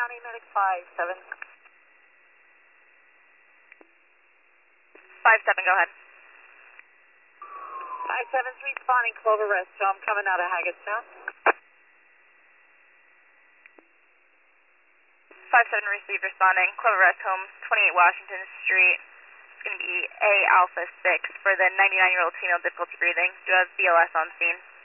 County Medic 5-7. 5-7, go ahead. 5-7's responding, Clover Rest Home, coming out of Hagerstown. 5-7 received, responding, Clover Rest Home, 28 Washington Street. It's going to be A Alpha 6 for the 99-year-old female difficulty breathing. Do you have BLS on scene?